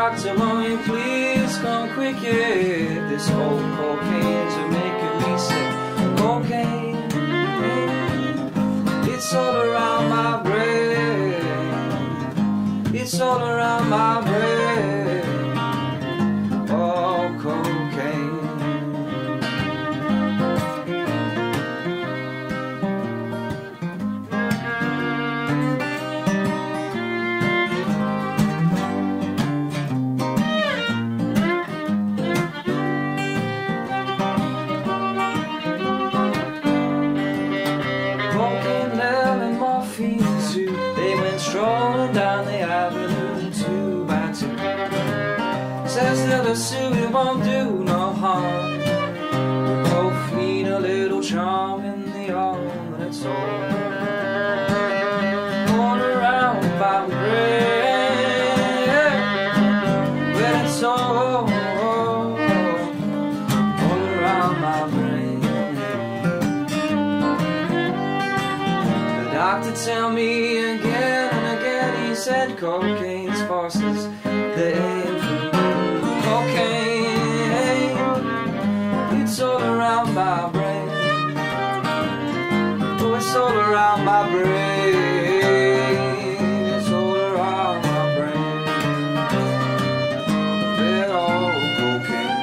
doctor, won't you please come quick, yeah. This old cocaine's making me sick. Cocaine, it's all around my brain. It's all around my brain. Oh, cocaine. They went strolling down the avenue 2 by 2. Says that the suit won't do no harm. We both need a little charm in the arm, and it's all around my brain. But it's all around my brain. The doctor tell me again and again, he said cocaine's forces the infinite. Cocaine, it's all around my brain. Oh, it's all around my brain. It's all around my brain. That old cocaine.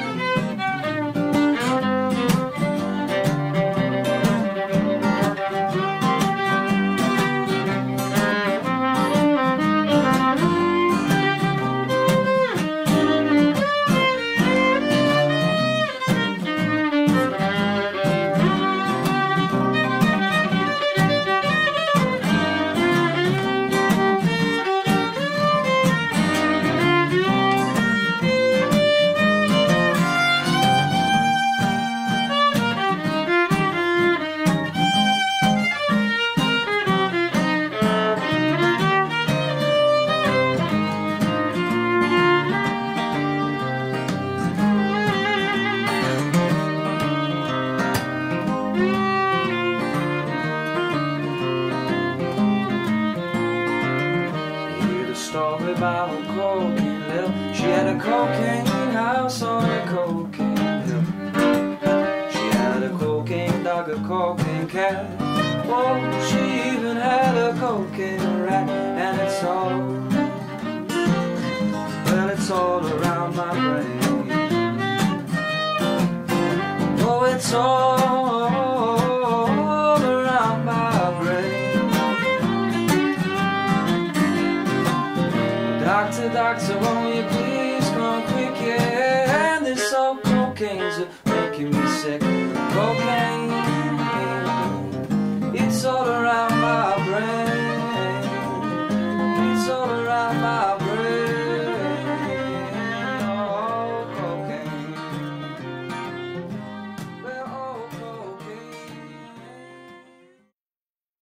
Story about a cocaine hill. She had a cocaine house on a cocaine hill. She had a cocaine dog, a cocaine cat. Oh, she even had a cocaine rat. And it's all, well, it's all around my brain. Oh, it's all around my brain. Doctor, doctor, won't